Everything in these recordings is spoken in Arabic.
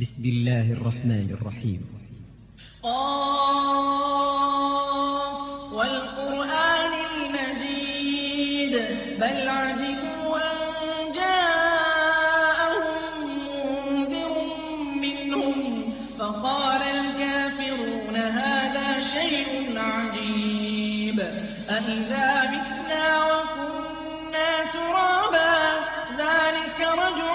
بسم الله الرحمن الرحيم. قاف والقرآن المجيد بل عجبوا أن جاءهم منذر منهم فقال الكافرون هذا شيء عجيب أإذا متنا وكنا ترابا ذلك رجع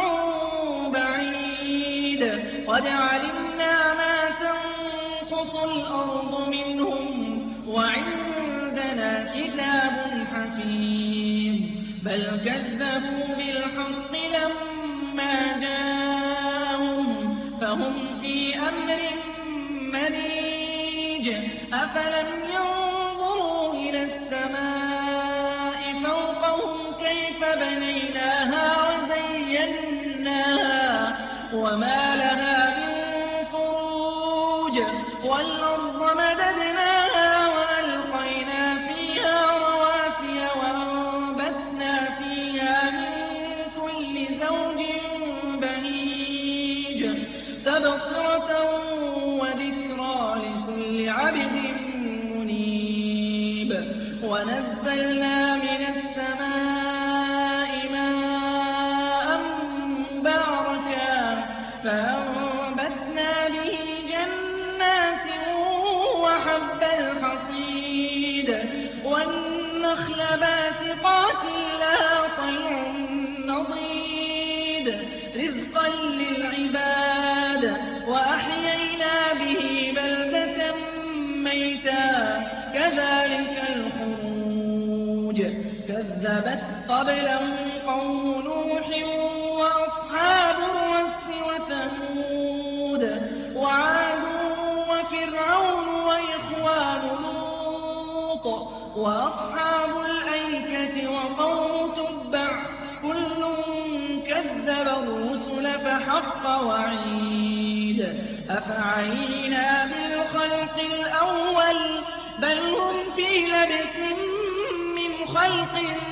بعيد قد علمنا ما تنقص الأرض منهم وعندنا كتاب حفيظ بل كذبوا بالحق لما جاءهم فهم في أمر مريج أفلم ينظروا إلى السماء فوقهم كيف بنيناها وزيناها وما لها من فروج والأرض مددناها وألقينا فيها رواسي وأنبتنا فيها من كل زوج بهيج تبصرة وذكرى لكل عبد منيب ونزلنا من السماء ماء مباركا فأنبتنا به جنات وحب الحصيد والنخل باسقات لها طلع نضيد رزقا للعباد وأحيينا به بلدة ميتا كذلك الخروج كذبت قبلهم قوم نوح وأصحاب الرس وثمود وعاد وفرعون وإخوان لوط وأصحاب الأيكة وقوم تبع كل كذب الرسل فحق وعيد أفعينا بالخلق الأول بل هم في لبس من خلق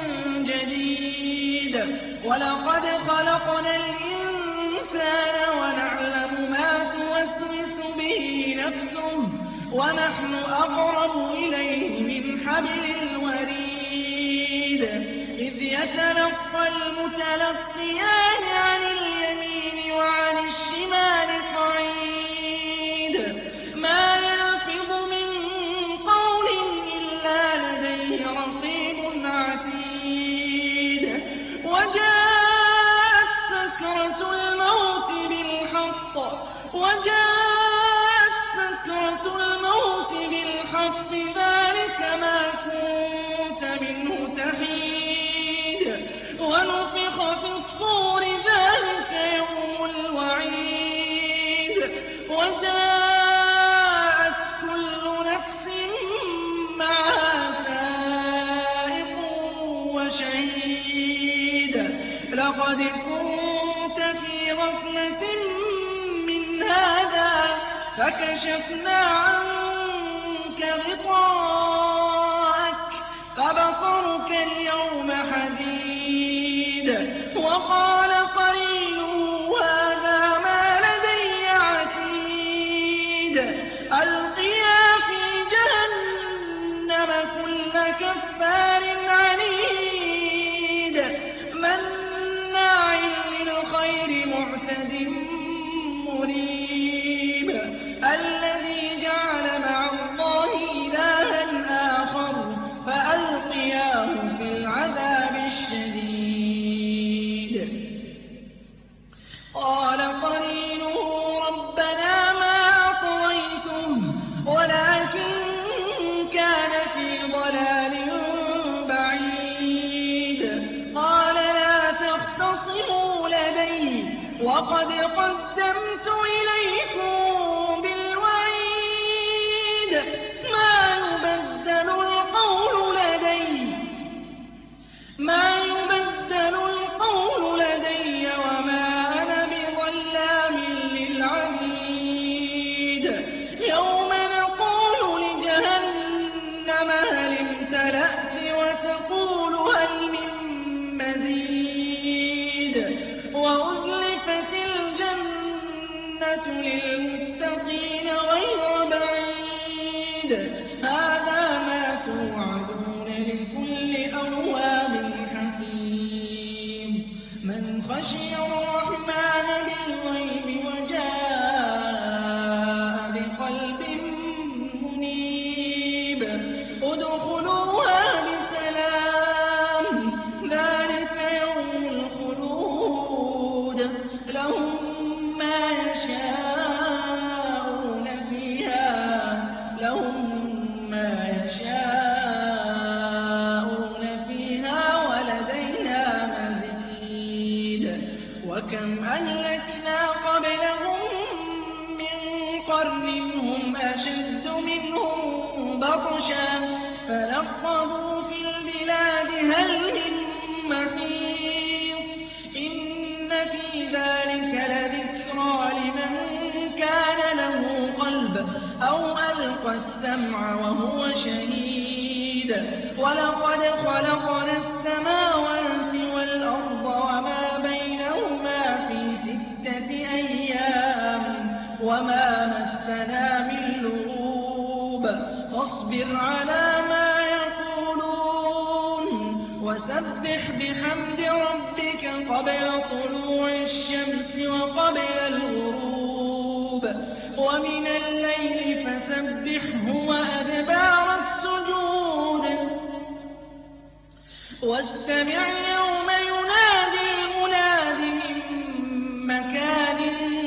جديد ولقد خلقنا الإنسان ونعلم ما توسوس به نفسه ونحن أقرب إليه من حبل الوريد إذ يتلقى المتلقيان عن اليمين وعن الشمال قعيد ما يلفظ من قول إلا لديه رقيب عتيد وجاءت سكرة الموت بالحق ذلك ما كنت منه تحيد ونفخ في الصور ذلك يوم الوعيد وجاءت كل نفس معها سائق وشهيد لقد كنت في غفلة من هذا فكشفنا عنك غطاءك فبصرك اليوم حديد وقال قرينه هذا ما لدي عتيد ألقيا في جهنم كل كفار عنيد مناع للخير معتد مريب الذي جعل مع الله إلها آخر فألقياه في العذاب الشديد الجنة للمتقين غير بعيد هذا ما توعدون لكل أواب حكيم من خشي الرحمن بالغيب وجاء بقلب منيب ادخلوها بسلام ذلك يوم الخلود لهم ما يشاءون فيها ولدينا مزيد وكم أهلكنا قبلهم من قرن هم أشد منهم بطشا فنقبوا في البلاد هل من محيص إن في ذلك لذكرى لمن كان له قلب أو ألقى السمع وهو شهيد ولقد خلقنا السماوات والأرض وما بينهما في 6 أيام وما مسنا من لغوب فاصبر على ما يقولون وسبح بحمد ربك قبل طلوع الشمس وقبل الغروب ومن الليل فسبحه وأدبار السجود واستمع يوم ينادي المناد من مكان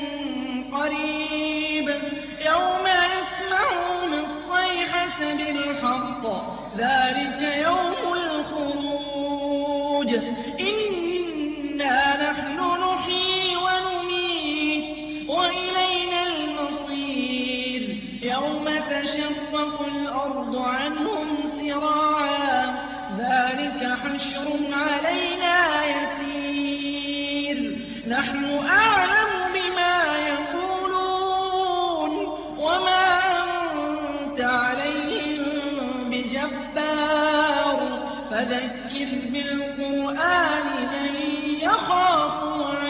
قريب يوم يسمعون الصيحة بالحق ذلك يوم الخروج إنا نحن نحيي ونميت وإلينا المصير يوم تشقق الأرض عنهم سراعا ذلك حشر علينا يسير نحن أعلم بما يقولون وما أنت عليهم بجبار فذكر بالقرآن من يخاف